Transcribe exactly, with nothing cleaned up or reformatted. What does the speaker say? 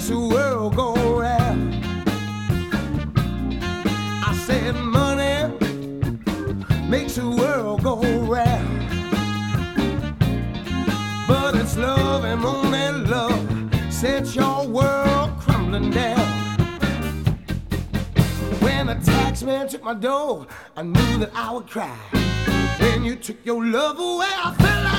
makes the world go round. I said money makes the world go round, but it's love and only love sets your world crumbling down. When the tax man took my dough, I knew that I would cry. When you took your love away, I felt like